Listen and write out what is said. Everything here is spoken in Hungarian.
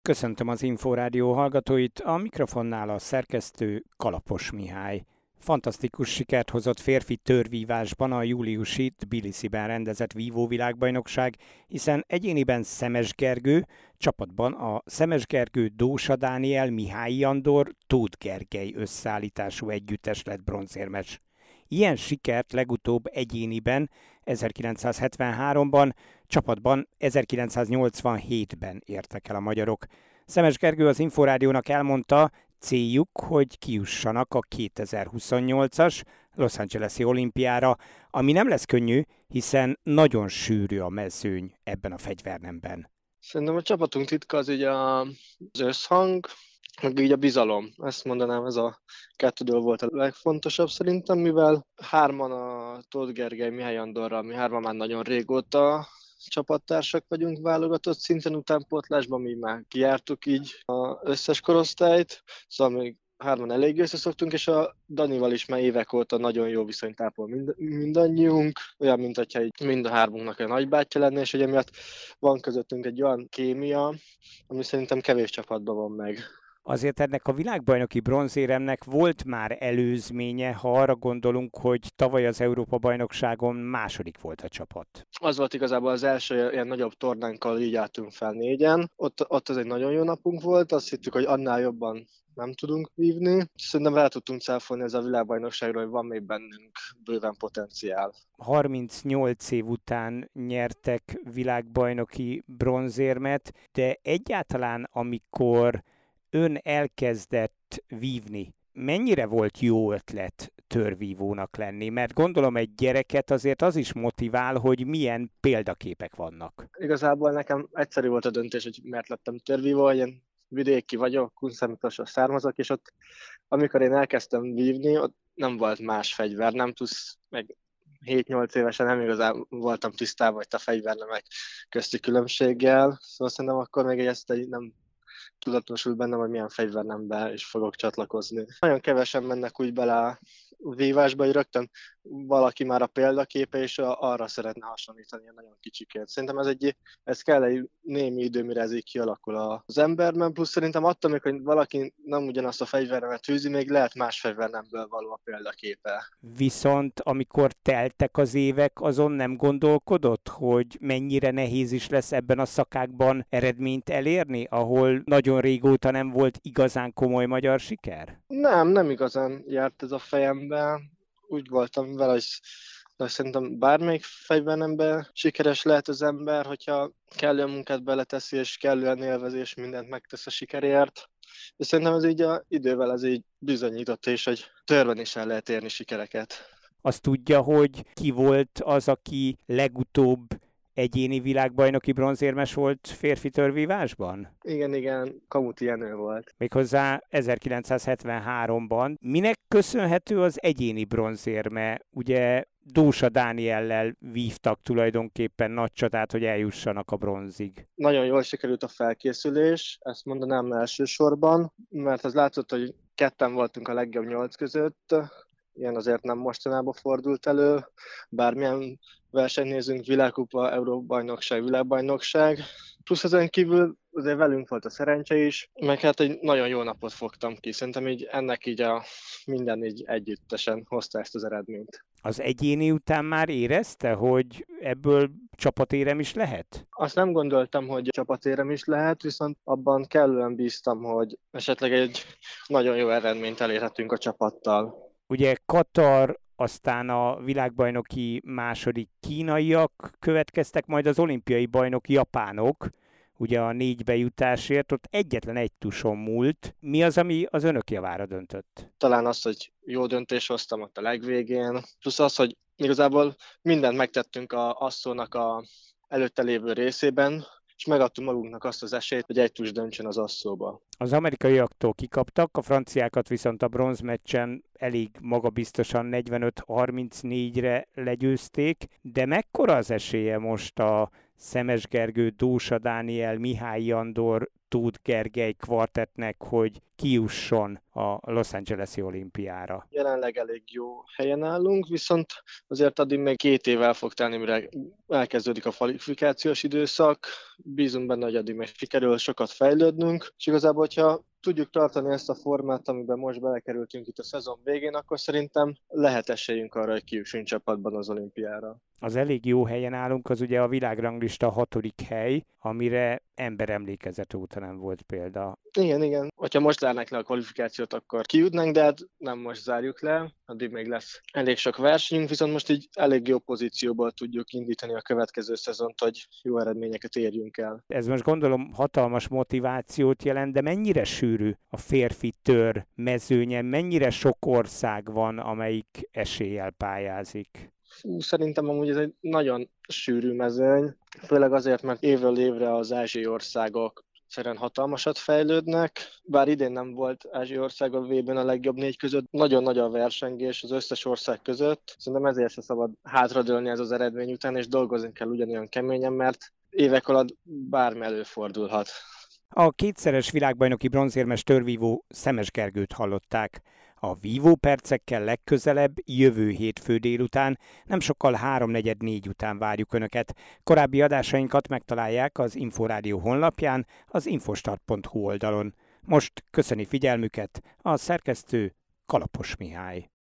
Köszöntöm az Inforádió hallgatóit, a mikrofonnál a szerkesztő Kalapos Mihály. Fantasztikus sikert hozott férfi tőrvívásban a júliusi Tbilisiben rendezett vívóvilágbajnokság, hiszen egyéniben Szemes Gergő, csapatban a Szemes Gergő, Dósa Dániel, Mihály Andor, Tóth Gergely összeállítású együttes lett bronzérmes. Ilyen sikert legutóbb egyéniben 1973-ban, csapatban 1987-ben értek el a magyarok. Szemes Gergő az Inforádiónak elmondta, céljuk, hogy kijussanak a 2028-as Los Angeles-i olimpiára, ami nem lesz könnyű, hiszen nagyon sűrű a mezőny ebben a fegyvernemben. Szerintem a csapatunk titka az így az összhang, meg így a bizalom. Ezt mondanám, ez a kettő dolog volt a legfontosabb szerintem, mivel hárman a Tóth Gergely, Mihály Andorral, mi hárman már nagyon régóta csapattársak vagyunk válogatott szinten, utánpótlásban mi már kijártuk így az összes korosztályt, szóval még hárman elég összeszoktunk, és a Danival is már évek óta nagyon jó viszonyt ápol mindannyiunk, olyan, mint hogyha mind a hármunknak egy nagybátyja lenne, és ugye emiatt van közöttünk egy olyan kémia, ami szerintem kevés csapatban van meg. Azért ennek a világbajnoki bronzéremnek volt már előzménye, ha arra gondolunk, hogy tavaly az Európa-bajnokságon második volt a csapat. Az volt igazából az első ilyen nagyobb tornánkkal, így álltunk fel négyen. Ott az egy nagyon jó napunk volt, azt hittük, hogy annál jobban nem tudunk vívni. Szerintem rá tudtunk cáfolni ez a világbajnokságról, hogy van még bennünk bőven potenciál. 38 év után nyertek világbajnoki bronzérmet, de egyáltalán amikor ön elkezdett vívni, mennyire volt jó ötlet tőrvívónak lenni? Mert gondolom egy gyereket azért az is motivál, hogy milyen példaképek vannak. Igazából nekem egyszerű volt a döntés, hogy miért lettem tőrvívó, hogy én vidéki vagyok, Kunszentmiklósról származok, és ott, amikor én elkezdtem vívni, ott nem volt más fegyver, nem tudsz, meg 7-8 évesen nem igazán voltam tisztában, hogy a fegyvernemek közti különbséggel, szóval szerintem akkor még ezt nem tudatosult bennem, hogy milyen fegyvernembe is fogok csatlakozni. Nagyon kevesen mennek úgy bele a vívásba, hogy rögtön valaki már a példaképe, és arra szeretne hasonlítani nagyon kicsiként. Szerintem ez kell egy némi idő, mire ez így kialakul az emberben, plusz szerintem attól még, hogy valaki nem ugyanazt a fegyvernemet űzi, még lehet más fegyvernemből való a példaképe. Viszont amikor teltek az évek, azon nem gondolkodott, hogy mennyire nehéz is lesz ebben a szakákban eredményt elérni, ahol nagyon régóta nem volt igazán komoly magyar siker? Nem igazán járt ez a fejembe. Úgy voltam vele, hogy szerintem bármelyik fegyvernemben sikeres lehet az ember, hogyha kellő munkát beleteszi, és kellően élvezés mindent megtesz a sikerért. És szerintem ez így idővel ez így bizonyított, és hogy törben is el lehet érni sikereket. Azt tudja, hogy ki volt az, aki legutóbb egyéni világbajnoki bronzérmes volt férfi tőrvívásban? Igen, Kamuti Jenő volt. Méghozzá 1973-ban. Minek köszönhető az egyéni bronzérme? Ugye Dósa Dániellel vívtak tulajdonképpen nagy csatát, hogy eljussanak a bronzig. Nagyon jól sikerült a felkészülés, ezt mondanám elsősorban, mert az látszott, hogy ketten voltunk a legjobb 8 között, ilyen azért nem mostanában fordult elő, bármilyen versenyt nézünk, világkupa, Európa-bajnokság, világbajnokság. Plusz ezen kívül azért velünk volt a szerencse is, meg hát egy nagyon jó napot fogtam ki. Szerintem így ennek így minden így együttesen hozta ezt az eredményt. Az egyéni után már érezte, hogy ebből csapatérem is lehet? Azt nem gondoltam, hogy csapatérem is lehet, viszont abban kellően bíztam, hogy esetleg egy nagyon jó eredményt elérhetünk a csapattal. Ugye Katar, aztán a világbajnoki második kínaiak következtek, majd az olimpiai bajnok japánok, ugye a 4 bejutásért, ott egyetlen egy tuson múlt. Mi az, ami az önök javára döntött? Talán az, hogy jó döntés hoztam ott a legvégén, plusz az, hogy igazából mindent megtettünk a asszónak a előtte lévő részében, és megadtunk magunknak azt az esélyt, hogy egy tus döntsön az asszóba. Az amerikaiaktól kikaptak, a franciákat viszont a bronzmeccsen elég magabiztosan 45-34-re legyőzték, de mekkora az esélye most a Szemes Gergő, Dósa Dániel, Mihály Andor, Tóth Gergely kvartettnek, hogy kijusson a Los Angeles-i olimpiára? Jelenleg elég jó helyen állunk, viszont azért addig még 2 év el fog telni, mire elkezdődik a kvalifikációs időszak. Bízunk benne, hogy addig még sikerül sokat fejlődnünk, és igazából, hogyha tudjuk tartani ezt a formát, amiben most belekerültünk itt a szezon végén, akkor szerintem lehet esélyünk arra, hogy kijussunk csapatban az olimpiára. Az elég jó helyen állunk, az ugye a világranglista 6. hely, amire emberemlékezet óta nem volt példa. Igen. Hogyha most zárnánk le a kvalifikációt, akkor kijutnánk, de hát nem most zárjuk le, addig még lesz elég sok versenyünk, viszont most így elég jó pozícióból tudjuk indítani a következő szezont, hogy jó eredményeket érjünk el. Ez most gondolom hatalmas motivációt jelent, de mennyire sűrű a férfi tör mezőnye, mennyire sok ország van, amelyik eséllyel pályázik? Szerintem amúgy ez egy nagyon sűrű mezőny, főleg azért, mert évről évre az ázsiai országok egyszerűen hatalmasat fejlődnek, bár idén nem volt ázsiai ország a VB-n a legjobb 4 között, nagyon nagy a versengés az összes ország között, szerintem ezért se szabad hátradőlni ez az eredmény után, és dolgozni kell ugyanolyan keményen, mert évek alatt bármi előfordulhat. A 2-szeres világbajnoki bronzérmes törvívó Szemes Gergőt hallották. A vívó percekkel legközelebb jövő hétfő délután, nem sokkal 3:44 után várjuk Önöket. Korábbi adásainkat megtalálják az Inforádió honlapján, az infostart.hu oldalon. Most köszöni figyelmüket a szerkesztő Kalapos Mihály.